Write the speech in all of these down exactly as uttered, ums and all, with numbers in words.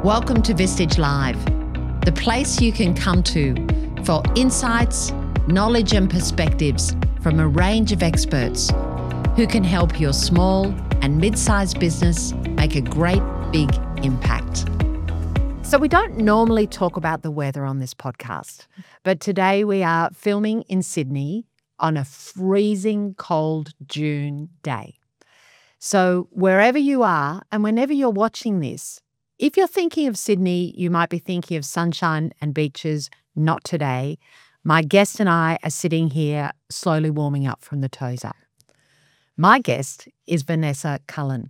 Welcome to Vistage Live, the place you can come to for insights, knowledge and perspectives from a range of experts who can help your small and mid-sized business make a great big impact. So we don't normally talk about the weather on this podcast, but today we are filming in Sydney on a freezing cold June day. So wherever you are and whenever you're watching this, if you're thinking of Sydney, you might be thinking of sunshine and beaches. Not today. My guest and I are sitting here slowly warming up from the toes up. My guest is Vanessa Cullen,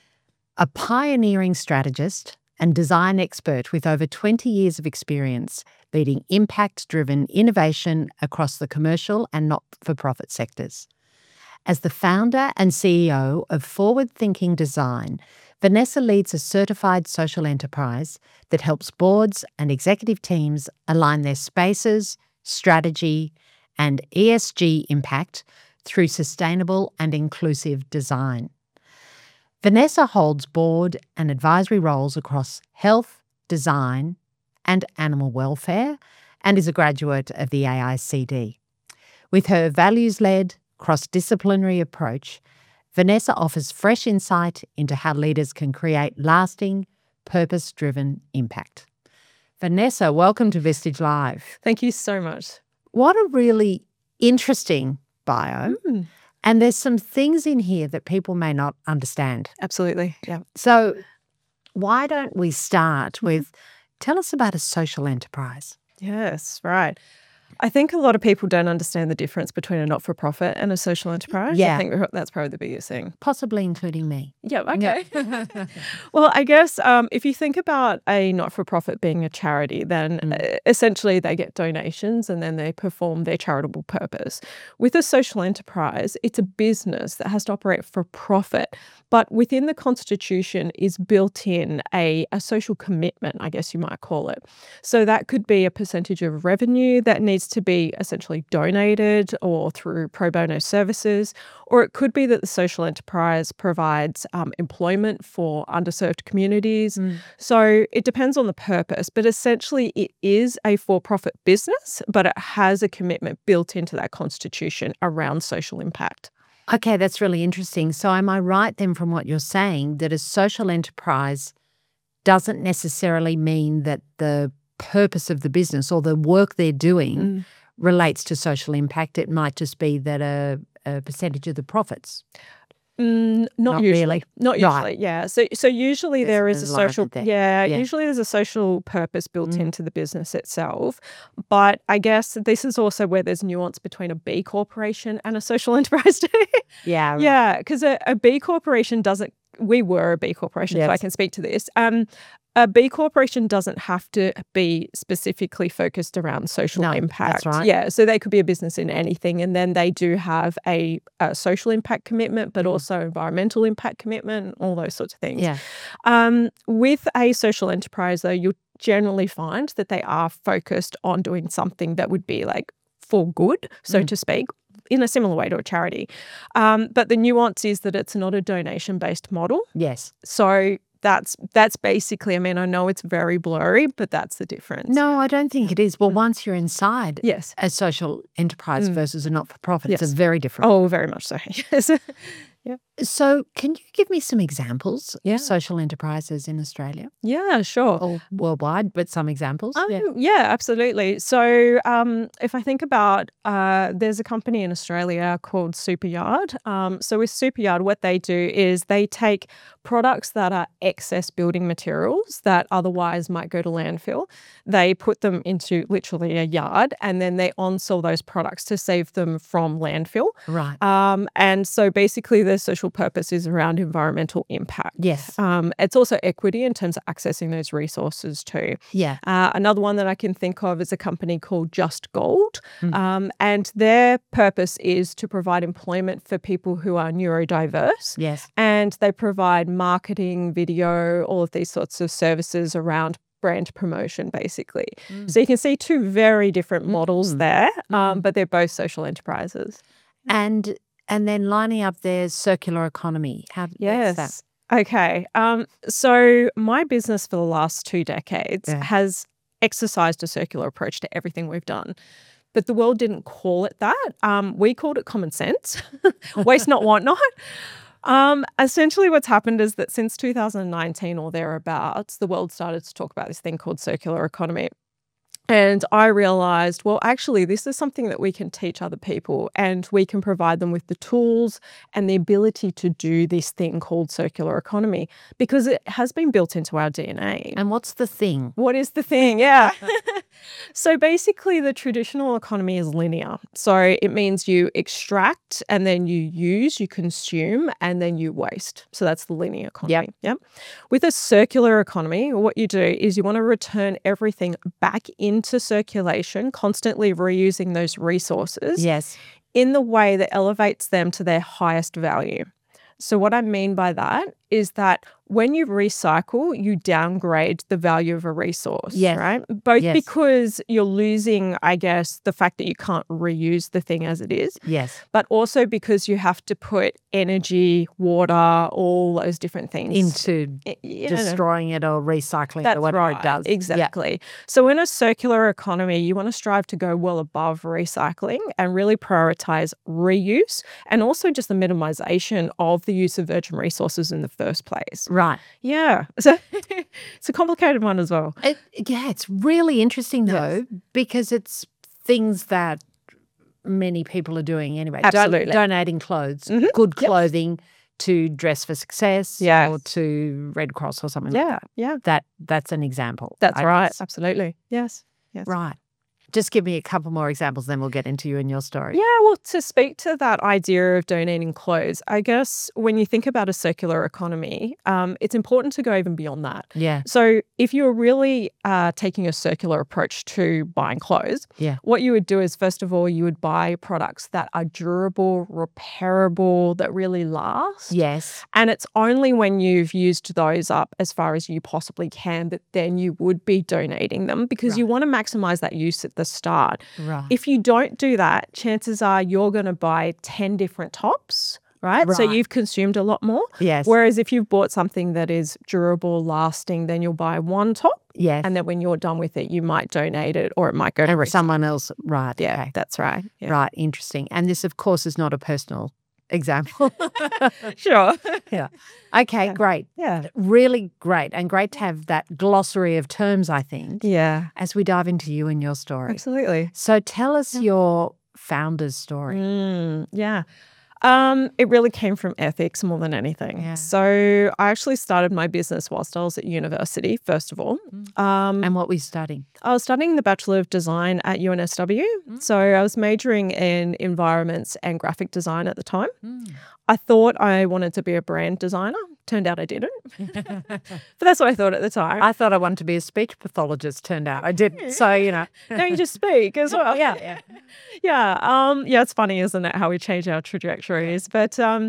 a pioneering strategist and design expert with over twenty years of experience leading impact-driven innovation across the commercial and not-for-profit sectors. As the founder and C E O of Forward Thinking Design, Vanessa leads a certified social enterprise that helps boards and executive teams align their spaces, strategy, and E S G impact through sustainable and inclusive design. Vanessa holds board and advisory roles across health, design, and animal welfare, and is a graduate of the A I C D. With her values-led, cross-disciplinary approach, Vanessa offers fresh insight into how leaders can create lasting, purpose-driven impact. Vanessa, welcome to Vistage Live. Thank you so much. What a really interesting bio. Mm. And there's some things in here that people may not understand. Absolutely, yeah. So why don't we start with, tell us about a social enterprise. Yes, right. I think a lot of people don't understand the difference between a not-for-profit and a social enterprise. Yeah. I think that's probably the biggest thing. Possibly including me. Yeah, okay. Well, I guess um, if you think about a not-for-profit being a charity, then Mm. uh, essentially they get donations and then they perform their charitable purpose. With a social enterprise, it's a business that has to operate for profit, but within the constitution is built in a, a social commitment, I guess you might call it. So that could be a percentage of revenue that needs to be essentially donated or through pro bono services, or it could be that the social enterprise provides um, employment for underserved communities. Mm. So it depends on the purpose, but essentially it is a for-profit business, but it has a commitment built into that constitution around social impact. Okay, that's really interesting. So am I right then from what you're saying that a social enterprise doesn't necessarily mean that the purpose of the business or the work they're doing Mm. relates to social impact? It might just be that a, a percentage of the profits. Mm, not, Not usually. really. Not Right. usually, yeah. So so usually There's there is a an alignment social there. yeah, Yeah. usually there's a social purpose built Mm. into the business itself. But I guess this is also where there's nuance between a B corporation and a social enterprise too. Yeah. Right. Yeah, because a, a B corporation doesn't we were a B corporation, so I Yes. can speak to this. Um a B corporation doesn't have to be specifically focused around social No, impact. that's right. Yeah, so they could be a business in anything, and then they do have a, a social impact commitment, but Mm. also environmental impact commitment, all those sorts of things. Yeah. Um, with a social enterprise, though, you'll generally find that they are focused on doing something that would be like for good, so Mm. to speak, in a similar way to a charity. Um, but the nuance is that it's not a donation-based model. Yes. So that's that's basically, I mean, I know it's very blurry, but that's the difference. No, I don't think it is. Well, once you're inside Yes. a social enterprise Mm. versus a not-for-profit, it's Yes. a very different. Oh, very much so. Yes. So can you give me some examples Yeah. of social enterprises in Australia Yeah, sure. or worldwide, but some examples? Um, Yeah. yeah. absolutely. So um, if I think about, uh, there's a company in Australia called Superyard. Um, so with Superyard, what they do is they take products that are excess building materials that otherwise might go to landfill. They put them into literally a yard, and then they on-sell those products to save them from landfill. Right. Um, and so basically their social purpose is around environmental impact. Yes. Um, it's also equity in terms of accessing those resources too. Yeah. Uh, another one that I can think of is a company called Just Gold. Mm. Um, and their purpose is to provide employment for people who are neurodiverse. Yes. And they provide marketing, video, all of these sorts of services around brand promotion, basically. Mm. So you can see two very different models Mm. there, um, Mm. but they're both social enterprises. And and then lining up their circular economy. How what's that? Yes. Okay. Um, so my business for the last two decades Yeah. has exercised a circular approach to everything we've done. But the world didn't call it that. Um, we called it common sense. Waste not, want not. Um, essentially, what's happened is that since two thousand nineteen or thereabouts, the world started to talk about this thing called circular economy. And I realized, well, actually, this is something that we can teach other people, and we can provide them with the tools and the ability to do this thing called circular economy because it has been built into our D N A. And what's the thing? What is the thing? Yeah. So basically, the traditional economy is linear. So it means you extract and then you use, you consume, and then you waste. So that's the linear economy. Yep. With a circular economy, what you do is you want to return everything back into circulation, constantly reusing those resources Yes. in the way that elevates them to their highest value. So what I mean by that is that when you recycle, you downgrade the value of a resource, Yes. right? Both Yes. because you're losing, I guess, the fact that you can't reuse the thing as it is, Yes. but also because you have to put energy, water, all those different things Into I- you know, destroying it or recycling it that's or whatever right. it does. Yeah. Exactly. So in a circular economy, you want to strive to go well above recycling and really prioritize reuse and also just the minimization of the use of virgin resources in the first place. Right. Yeah. So it's a complicated one as well. It, yeah, it's really interesting though, because it's things that many people are doing anyway. Don- Absolutely. donating clothes, Mhm. good Yep. clothing to Dress for Success Yes. or to Red Cross or something. like Yeah. Yeah. that. That's an example. That's I right. guess. Absolutely. Yes. Yes. Right. Just give me a couple more examples, then we'll get into you and your story. Yeah, well, to speak to that idea of donating clothes, I guess when you think about a circular economy, um, it's important to go even beyond that. Yeah. So if you're really uh, taking a circular approach to buying clothes, Yeah. what you would do is, first of all, you would buy products that are durable, repairable, that really last. Yes. And it's only when you've used those up as far as you possibly can that then you would be donating them because you Right. want to maximize that use at the start. Right. If you don't do that, chances are you're going to buy ten different tops, right? So Right. you've consumed a lot more. Yes. Whereas if you've bought something that is durable, lasting, then you'll buy one top. Yes. And then when you're done with it, you might donate it or it might go to And recycle. someone else. Right. Yeah, Okay. that's right. Yeah. Right. Interesting. And this, of course, is not a personal example. Sure. Yeah. Okay. Yeah. Great. Yeah. Really great. And great to have that glossary of terms, I think, Yeah. as we dive into you and your story. Absolutely. So tell us Yeah. your founder's story. Mm, yeah. Um, it really came from ethics more than anything. Yeah. So I actually started my business whilst I was at university, first of all. Um, And what were you studying? I was studying the Bachelor of Design at U N S W. Mm. So I was majoring in environments and graphic design at the time. Mm. I thought I wanted to be a brand designer. Turned out I didn't. But that's what I thought at the time. I thought I wanted to be a speech pathologist. Turned out I didn't. So, you know. No, you just speak as well. Yeah. Yeah. Yeah. Um, yeah, it's funny, isn't it, how we change our trajectories. But um,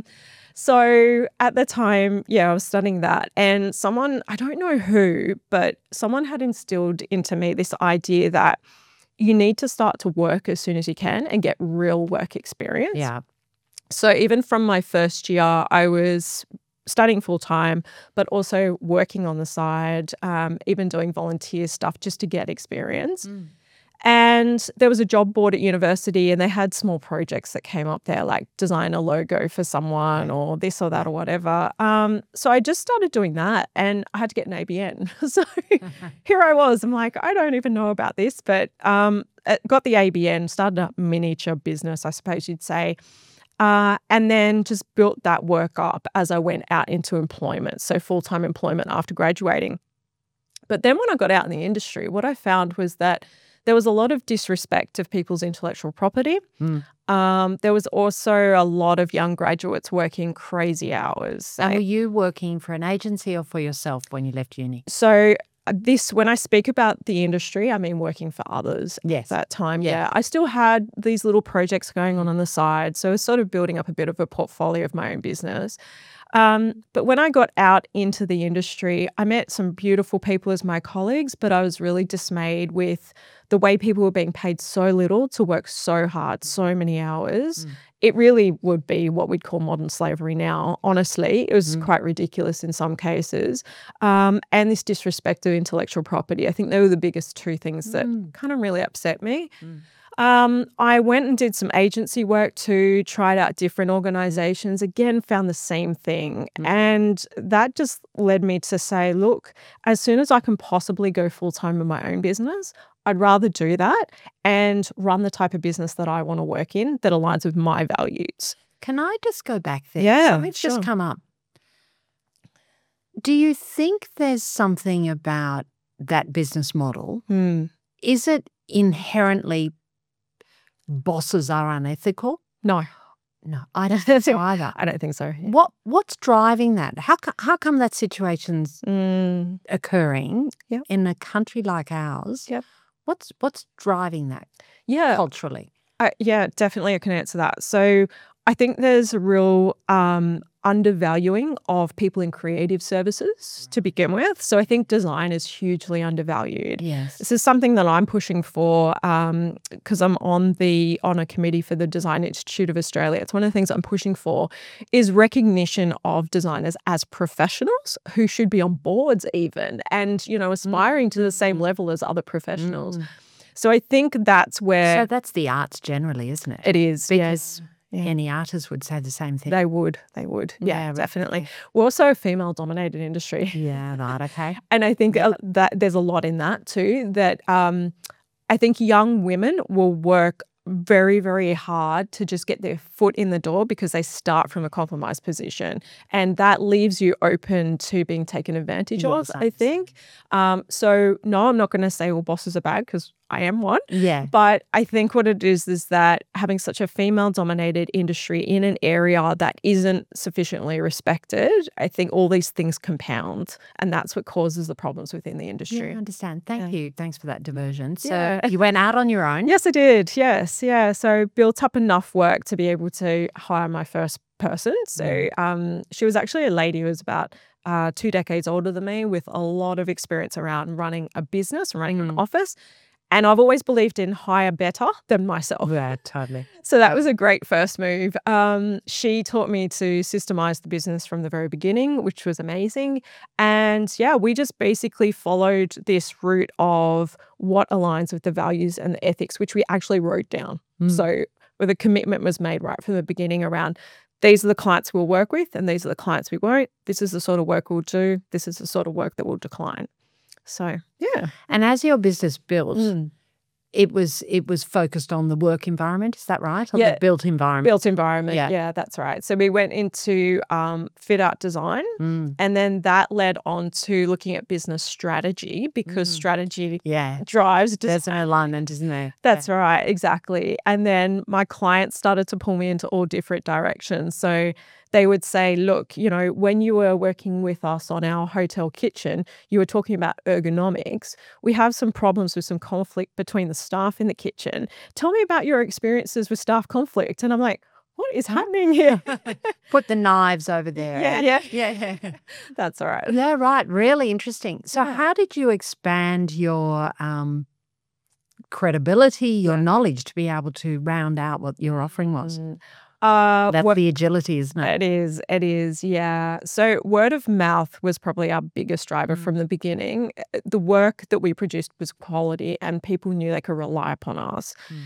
so at the time, yeah, I was studying that. And someone, I don't know who, but someone had instilled into me this idea that you need to start to work as soon as you can and get real work experience. Yeah. So even from my first year, I was studying full time, but also working on the side, um, even doing volunteer stuff just to get experience. Mm. And there was a job board at university and they had small projects that came up there, like design a logo for someone or this or that or whatever. Um, so I just started doing that and I had to get an A B N. So here I was. I'm like, I don't even know about this, but um, I got the A B N, started a miniature business, I suppose you'd say. Uh, and then just built that work up as I went out into employment, so full-time employment after graduating. But then when I got out in the industry, what I found was that there was a lot of disrespect of people's intellectual property. Mm. Um, there was also a lot of young graduates working crazy hours. And I- were you working for an agency or for yourself when you left uni? so uh, this, when I speak about the industry, I mean working for others. Yes. At that time, Yeah. yeah. I still had these little projects going on on the side. So I was sort of building up a bit of a portfolio of my own business. Um, but when I got out into the industry, I met some beautiful people as my colleagues, but I was really dismayed with the way people were being paid so little to work so hard, so many hours. Mm. It really would be what we'd call modern slavery now, honestly. It was Mm. quite ridiculous in some cases. Um, and this disrespect of intellectual property. I think they were the biggest two things that Mm. kind of really upset me. Mm. Um, I went and did some agency work too, tried out different organizations, again, found the same thing. Mm. And that just led me to say, look, as soon as I can possibly go full time in my own business, I'd rather do that and run the type of business that I want to work in that aligns with my values. Can I just go back there? Yeah, Something's just sure. come up. Do you think there's something about that business model? Hmm. Is it inherently bosses are unethical? No, No, I don't think so either. I don't think so. What What's driving that? How co- how come that situation's Mm, occurring Yep. in a country like ours? Yep. What's What's driving that yeah, culturally? I, yeah, definitely I can answer that. So I think there's a real um, undervaluing of people in creative services to begin with. So I think design is hugely undervalued. Yes. This is something that I'm pushing for because I'm on the honour committee for the Design Institute of Australia. It's one of the things I'm pushing for is recognition of designers as professionals who should be on boards even and, you know, aspiring to the same level as other professionals. Mm. So I think that's where So that's the arts generally, isn't it? it is. Because Yes. Yeah. any artist would say the same thing. They would. They would. Yeah, Yeah, right. definitely. We're also a female-dominated industry. Yeah, right, okay. And I think uh, that there's a lot in that too, that um, I think young women will work very, very hard to just get their foot in the door because they start from a compromised position. And that leaves you open to being taken advantage of, I Yes. think. Um, so, no, I'm not going to say all bosses are bad because I am one. Yeah. But I think what it is is that having such a female-dominated industry in an area that isn't sufficiently respected, I think all these things compound, and that's what causes the problems within the Yeah, industry. I understand. Thank Yeah. you. Thanks for that diversion. So Yeah. you went out on your own. Yes, I did. Yes, yeah. So built up enough work to be able to hire my first person. So Mm. um, she was actually a lady who was about uh, two decades older than me with a lot of experience around running a business, running an Mm. office. And I've always believed in hire better than myself. Yeah, totally. So that was a great first move. Um, she taught me to systemize the business from the very beginning, which was amazing. And yeah, we just basically followed this route of what aligns with the values and the ethics, which we actually wrote down. Mm. So where the commitment was made right from the beginning around these are the clients we'll work with and these are the clients we won't. This is the sort of work we'll do. This is the sort of work that we'll decline. So yeah. And as your business built, Mm. it was it was focused on the work environment. Is that right? Or Yeah. the built environment? Built environment. Yeah. Yeah. That's right. So we went into um, fit out design. Mm. And then that led on to looking at business strategy because Mm. strategy Yeah. drives There's design. an alignment, isn't there? That's right, exactly. And then my clients started to pull me into all different directions. So they would say, look, you know, when you were working with us on our hotel kitchen, you were talking about ergonomics. We have some problems with some conflict between the staff in the kitchen. Tell me about your experiences with staff conflict. And I'm like, what is happening here? Put the knives over there. Yeah, yeah. Yeah, yeah. That's all right. Yeah, right. Really interesting. So Yeah. how did you expand your um, credibility, your Yeah. knowledge to be able to round out what your offering was? Mm. Uh, That's what the agility, isn't it? It is. It is. Yeah. So word of mouth was probably our biggest driver Mm. from the beginning. Uh, The work that we produced was quality and people knew they could rely upon us. Mm.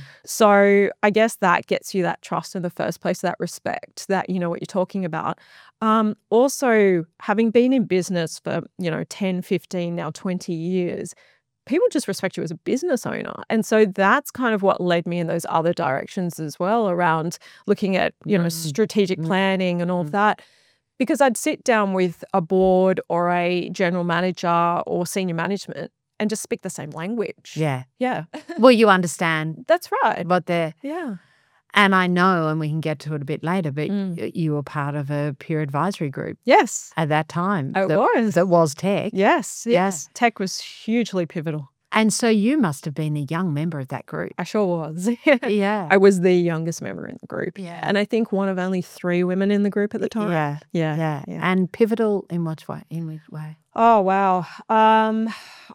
So I guess that gets you that trust in the first place, that respect that you know what you're talking about. Um, also, having been in business for, you know, ten, fifteen, now twenty years, people just respect you as a business owner. And so that's kind of what led me in those other directions as well around looking at, you know, Mm. strategic Mm. planning and all of Mm. that. Because I'd sit down with a board or a general manager or senior management and just speak the same language. Yeah. Yeah. Well, you understand That's right. what they're, Yeah. and I know, and we can get to it a bit later, but Mm. y- you were part of a peer advisory group Yes. at that time. It that, was. that was tech. Yes. Yeah. Yes. Tech was hugely pivotal. And so you must have been a young member of that group. I sure was. Yeah. I was the youngest member in the group. Yeah. And I think one of only three women in the group at the time. Yeah. Yeah. Yeah. Yeah. And pivotal in which way? In which way? Oh, wow. Um,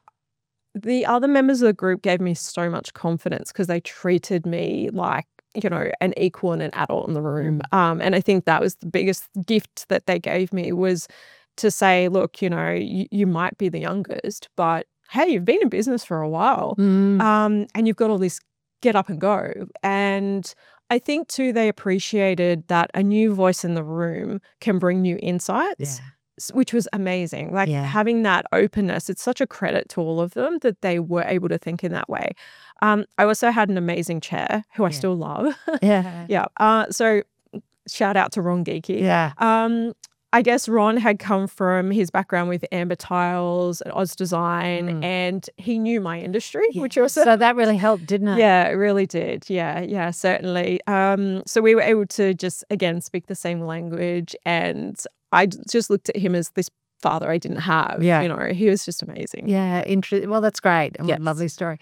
the other members of the group gave me so much confidence because they treated me like, you know, an equal and an adult in the room. Um, and I think that was the biggest gift that they gave me was to say, look, you know, you, you might be the youngest, but hey, you've been in business for a while. Mm. Um, and you've got all this get up and go. And I think too, they appreciated that a new voice in the room can bring new insights. Yeah. s- Which was amazing. Like Yeah. having that openness, it's such a credit to all of them that they were able to think in that way. Um, I also had an amazing chair who I Yeah. still love. Yeah. Yeah. Uh, so shout out to Ron Geeky. Yeah. Um, I guess Ron had come from his background with Amber Tiles and Oz Design, Mm. and he knew my industry, which Yeah. also So that really helped, didn't it? yeah, it really did. Yeah, yeah, certainly. Um, so we were able to just again speak the same language, and I d- just looked at him as this father I didn't have. Yeah. You know, he was just amazing. Yeah. Inter- well, that's great. And what a Yes. lovely story.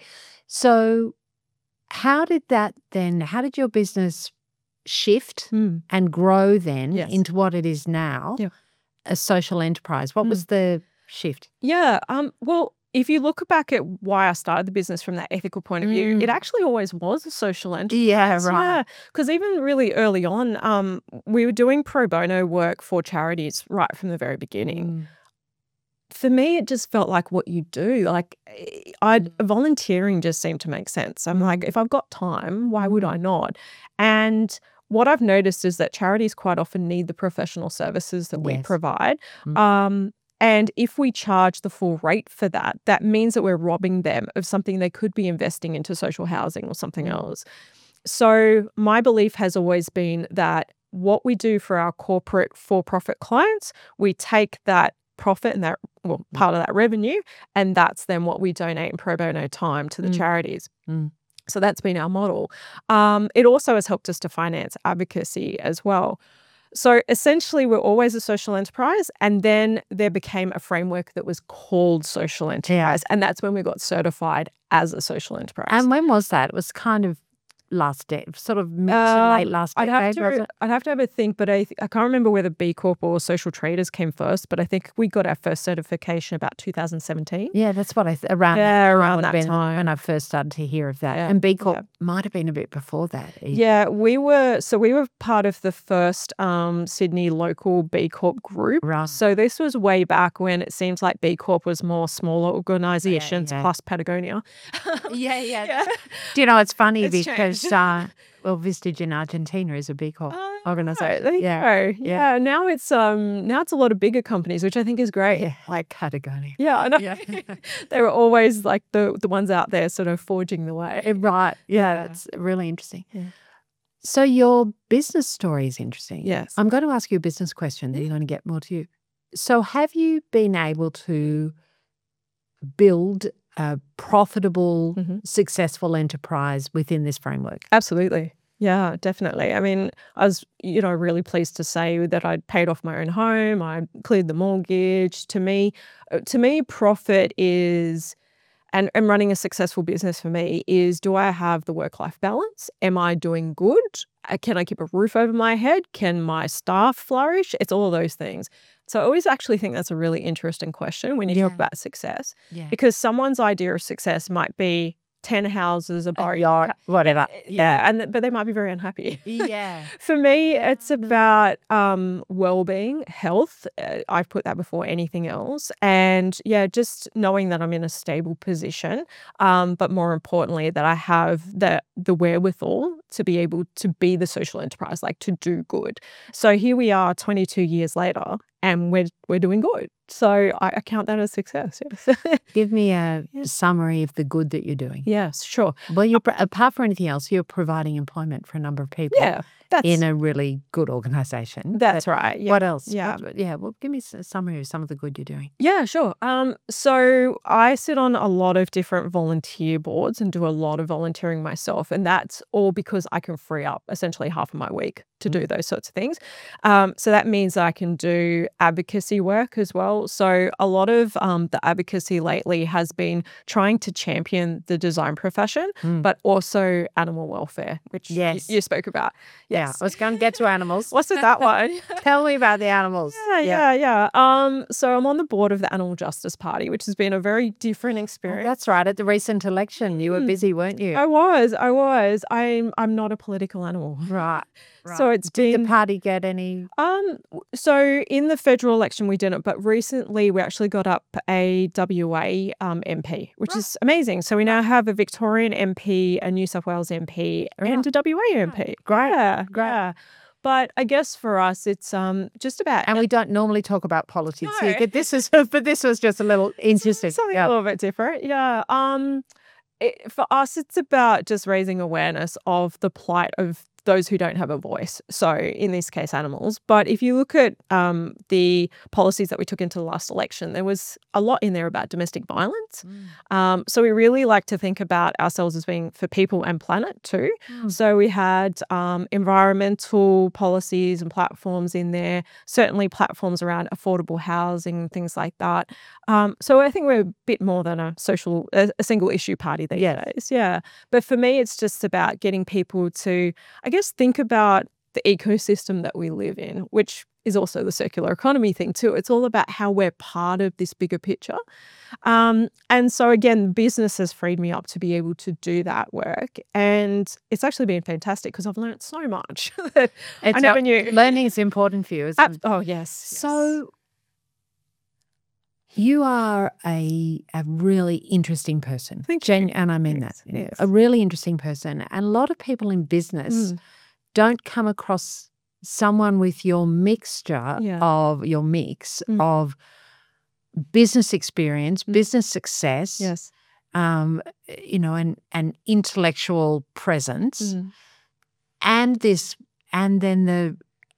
So how did that then, how did your business shift Mm. and grow then Yes. into what it is now, Yeah. a social enterprise? What Mm. was the shift? Yeah. Um, well, if you look back at why I started the business from that ethical point of view, Mm. it actually always was a social enterprise. Yeah, right. Yeah, because even really early on, um, we were doing pro bono work for charities right from the very beginning. Mm. For me, it just felt like what you do. Like eh, I Mm. volunteering just seemed to make sense. I'm like, Mm. if I've got time, why would Mm. I not? And what I've noticed is that charities quite often need the professional services that we Yes. provide. Mm. Um, and if we charge the full rate for that, that means that we're robbing them of something they could be investing into social housing or something Mm. else. So my belief has always been that what we do for our corporate for-profit clients, we take that profit and that well part of that revenue, and that's then what we donate in pro bono time to the Mm. charities. Mm. So that's been our model. Um, it also has helped us to finance advocacy as well. So essentially, we're always a social enterprise, and then there became a framework that was called social enterprise, and that's when we got certified as a social enterprise. And when was that? It was kind of last day, sort of mid to Uh, late last I'd have decade, was to it? I'd have to have a think, but I th- I can't remember whether B Corp or Social Traders came first, but I think we got our first certification about two thousand seventeen. Yeah, that's what I th- around Yeah, that time around would have that been time. when I first started to hear of that. Yeah, And B Corp yeah. might have been a bit before that. even. Yeah, we were so we were part of the first um, Sydney local B Corp group. Right. So this was way back when it seems like B Corp was more smaller organizations yeah. plus Patagonia. Yeah, yeah. Yeah. Do you know, it's funny It's because, changed. uh, well, Vistage in Argentina is a B Corp Oh, organization. there you Yeah. go. Yeah. Yeah, now it's um now it's a lot of bigger companies, which I think is great. Yeah. Like Patagonia. yeah, I know. Yeah. They were always like the the ones out there sort of forging the way. Eh, Right. Yeah, Yeah. that's really interesting. Yeah. So your business story is interesting. Yes. I'm going to ask you a business question that you're going to get more to you. So have you been able to build a profitable, Mhm. successful enterprise within this framework? Absolutely. Yeah, definitely. I mean, I was, you know, really pleased to say that I'd paid off my own home. I cleared the mortgage. To me, uh, to me, profit is, and, and running a successful business for me is, do I have the work-life balance? Am I doing good? Uh, Can I keep a roof over my head? Can my staff flourish? It's all of those things. So I always actually think that's a really interesting question when you talk Yeah. about success, Yeah. because someone's idea of success might be ten houses, a A boat, yacht, whatever. yeah, and th- but they might be very unhappy. Yeah. For me, it's about um, well-being, health. Uh, I've put that before anything else, and yeah, just knowing that I'm in a stable position. Um, but more importantly, that I have the the wherewithal to be able to be the social enterprise, like to do good. So here we are, twenty-two years later, and we're we're doing good. So I, I count that as success. Yes. Give me a Yeah. summary of the good that you're doing. Yes, sure. Well, you're, pro- apart from anything else, you're providing employment for a number of people. Yeah. That's, in a really good organisation. That's right. Yeah. What else? Yeah. What, yeah. Well, give me a summary of some of the good you're doing. Yeah, sure. Um, so I sit on a lot of different volunteer boards and do a lot of volunteering myself. And that's all because I can free up essentially half of my week to do those sorts of things. Um, so that means I can do advocacy work as well. So a lot of um, the advocacy lately has been trying to champion the design profession, Mm. but also animal welfare, which y- Yes. you spoke about. Yeah. Yes. I was going to get to animals. What's with that one? Tell me about the animals. Yeah, yeah, yeah. Um, so I'm on the board of the Animal Justice Party, which has been a very different Oh, experience. that's right. At the recent election, you were Mm. busy, weren't you? I was, I was. I'm, I'm not a political animal. Right. right. So it's Did been the party get any? um. So in the federal election we didn't, but recently we actually got up a W A um, M P, which Right. is amazing. So we now have a Victorian M P, a New South Wales M P, Right. and a W A M P. Great, Yeah, great. yeah. But I guess for us, it's um just about And we don't normally talk about politics No. here. But this is, but this was just a little interesting. something Yeah. a little bit different. Yeah. Um, it, for us, it's about just raising awareness of the plight of those who don't have a voice. So in this case, animals. But if you look at um, the policies that we took into the last election, there was a lot in there about domestic violence. Mm. Um, so we really like to think about ourselves as being for people and planet too. Mm. So we had um, environmental policies and platforms in there, certainly platforms around affordable housing and things like that. Um, so I think we're a bit more than a social, a, a single issue party these Yeah. days. Yeah. But for me, it's just about getting people to, I guess, think about the ecosystem that we live in, which is also the circular economy thing too. It's all about how we're part of this bigger picture. Um, and so again, business has freed me up to be able to do that work. And it's actually been fantastic because I've learned so much that I It's never not- knew. Learning is important for you, isn't Ab- it? oh, yes. yes. So you are a a really interesting person. Thank Gen- you. And I mean Yes, that. you know, yes. A really interesting person. And a lot of people in business Mm. don't come across someone with your mixture Yeah. of your mix Mm. of business experience, Mm. business success, Yes. um, you know, and, and intellectual presence, Mm. and this, and then the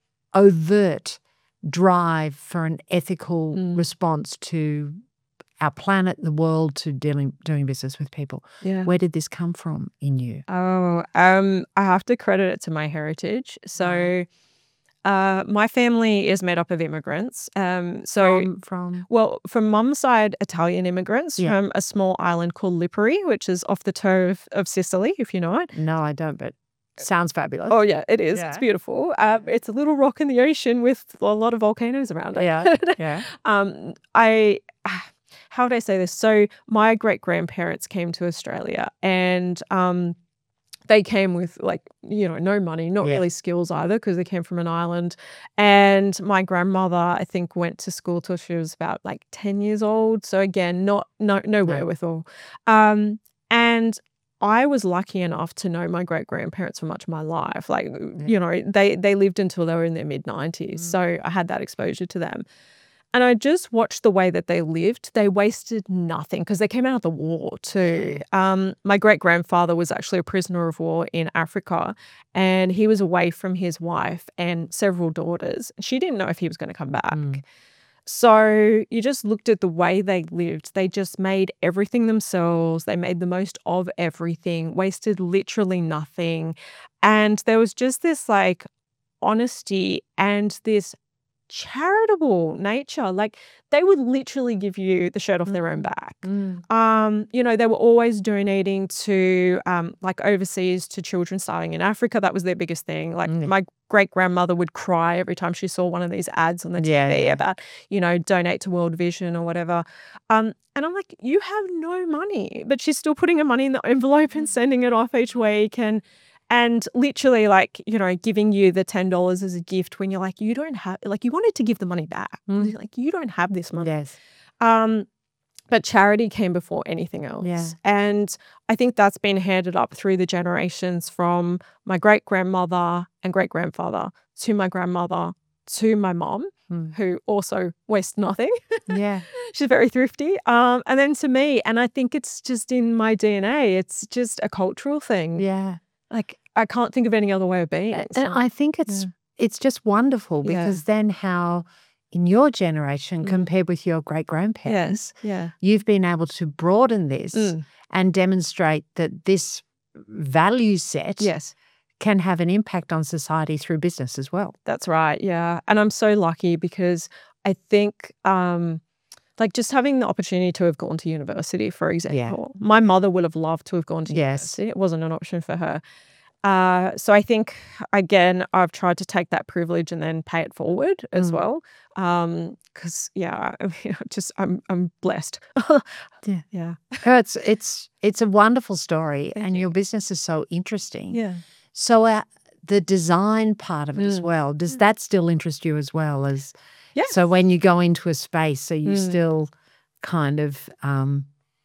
overt drive for an ethical Mm. response to our planet, the world, to dealing doing business with people. Yeah. Where did this come from in you? Oh, um, I have to credit it to my heritage. So, uh, my family is made up of immigrants. Um, so, From, from well, from mum's side, Italian immigrants Yeah. from a small island called Lipari, which is off the toe of, of Sicily, if you know it. no, I don't, but sounds fabulous. Oh, yeah, it is. Yeah. It's beautiful. Um, it's a little rock in the ocean with a lot of volcanoes around it. Yeah, yeah. um, I, how would I say this? So my great grandparents came to Australia, and um, they came with like you know no money, not Yeah. really skills either, because they came from an island. And my grandmother, I think, went to school till she was about like ten years old. So again, not no no No. wherewithal. Um, and I was lucky enough to know my great grandparents for much of my life. Like, you know, they they lived until they were in their mid nineties. Mm. So I had that exposure to them. And I just watched the way that they lived. They wasted nothing because they came out of the war too. Um, my great grandfather was actually a prisoner of war in Africa, and he was away from his wife and several daughters. She didn't know if he was going to come back. Mm. So you just looked at the way they lived. They just made everything themselves. They made the most of everything, wasted literally nothing. And there was just this like honesty and this charitable nature. Like they would literally give you the shirt off their own back. Mm. Um, you know, they were always donating to um, like overseas to children starving in Africa. That was their biggest thing. Like Mm. my great grandmother would cry every time she saw one of these ads on the Yeah, T V yeah. about, you know, donate to World Vision or whatever. Um, and I'm like, you have no money, but she's still putting her money in the envelope and Mm. sending it off each week. And and literally like, you know, giving you the ten dollars as a gift when you're like, you don't have, like you wanted to give the money back. Mm. You're like, you don't have this money. Yes. Um, but charity came before anything else. Yeah. And I think that's been handed up through the generations from my great grandmother and great grandfather to my grandmother to my mom, Mm. who also wastes nothing. Yeah. She's very thrifty. Um, and then to me, and I think it's just in my D N A, it's just a cultural thing. Yeah. Like I can't think of any other way of being. And So, I think it's yeah. it's just wonderful Yeah. because then how in your generation Mm. compared with your great grandparents, Yeah. you've been able to broaden this Mm. and demonstrate that this value set Yes. can have an impact on society through business as well. That's right. Yeah. And I'm so lucky because I think, um, like just having the opportunity to have gone to university, for example, my mother would have loved to have gone to Yes. university. It wasn't an option for her. Uh, so I think, again, I've tried to take that privilege and then pay it forward as Mm. well. Um, because yeah, I mean, just I'm I'm blessed. Yeah. Yeah. No, It's it's it's a wonderful story, Thank and you. your business is so interesting. Yeah. So uh, the design part of it as Mm. well, does that still interest you as well as Yes. so when you go into a space, are you Mm. still kind of um,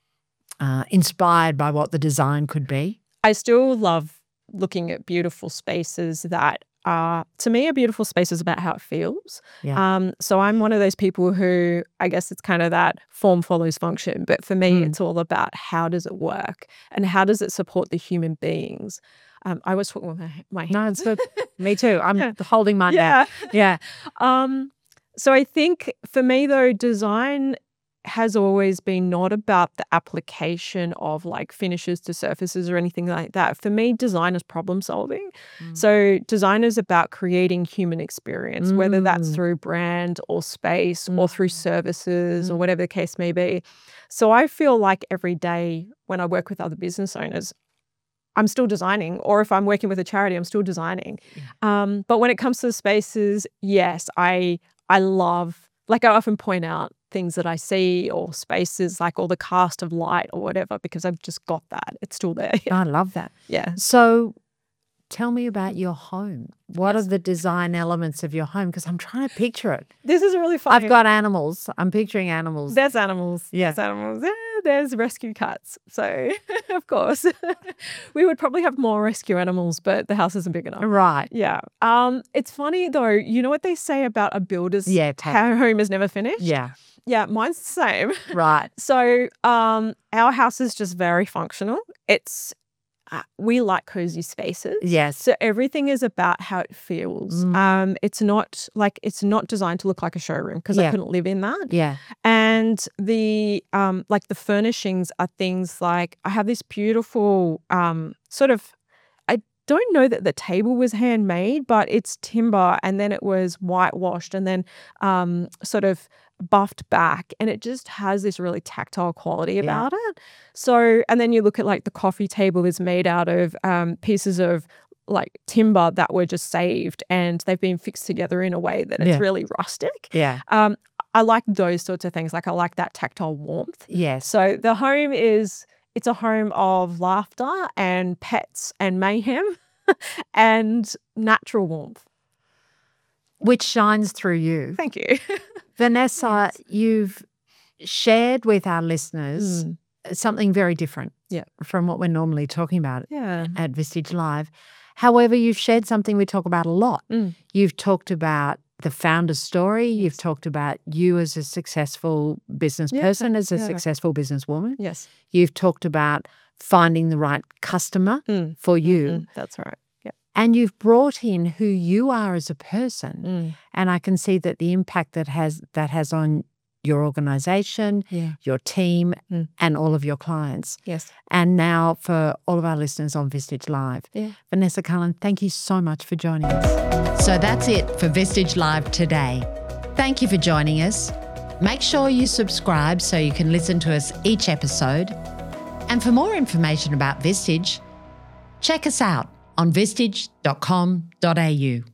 uh, inspired by what the design could be? I still love looking at beautiful spaces that are, to me, a beautiful space is about how it feels. Yeah. Um, so I'm one of those people who, I guess it's kind of that form follows function. But for me, Mm. it's all about how does it work and how does it support the human beings. Um, I was talking with my, my No, it's good. Me too. I'm Yeah. holding mine now. Yeah. Yeah. Um, so I think for me though, design has always been not about the application of like finishes to surfaces or anything like that. For me, design is problem solving. Mm. So design is about creating human experience, whether that's Mm. through brand or space or through Mm. services or Mm. whatever the case may be. So I feel like every day when I work with other business owners, I'm still designing, or if I'm working with a charity, I'm still designing. Um, but when it comes to the spaces, yes, I I love, like I often point out things that I see or spaces, like all the cast of light or whatever, because I've just got that. It's still there. I love that. Yeah. So tell me about your home. What Yes. are the design elements of your home? Because I'm trying to picture it. This is really funny. I've got animals. I'm picturing animals. There's animals. Yeah. There's animals. Yeah, there's rescue cats. So, of course, we would probably have more rescue animals, but the house isn't big enough. Right. Yeah. Um, it's funny though, you know what they say about a builder's Yeah. ta- home is never finished? Yeah. Yeah, mine's the same. Right. So, um, our house is just very functional. It's uh, we like cozy spaces. Yes. So everything is about how it feels. Mm. Um, it's not like it's not designed to look like a showroom because I Yeah. couldn't live in that. Yeah. And the um, like the furnishings are things like I have this beautiful um, sort of. I don't know that the table was handmade, but it's timber, and then it was whitewashed, and then um, sort of buffed back, and it just has this really tactile quality Yeah. about it. So, and then you look at like the coffee table is made out of um, pieces of like timber that were just saved, and they've been fixed together in a way that it's Yeah. really rustic. Yeah. Um, I like those sorts of things. Like I like that tactile warmth. Yes. So the home is it's a home of laughter and pets and mayhem and natural warmth. Which shines through you. Thank you. Vanessa, you've shared with our listeners Mm. something very different Yeah. from what we're normally talking about Yeah. at Vistage Live. However, you've shared something we talk about a lot. Mm. You've talked about the founder's story. You've talked about you as a successful business Yeah, person, as a yeah. successful businesswoman. Yes. You've talked about finding the right customer Mm. for you. Mm. That's right. Yeah. And you've brought in who you are as a person. Mm. And I can see that the impact that has that has on your organization, Yeah. your team, Mm. and all of your clients. Yes. And now for all of our listeners on Vistage Live. Yeah. Vanessa Cullen, thank you so much for joining us. So that's it for Vistage Live today. Thank you for joining us. Make sure you subscribe so you can listen to us each episode. And for more information about Vistage, check us out on vistage dot com dot a u.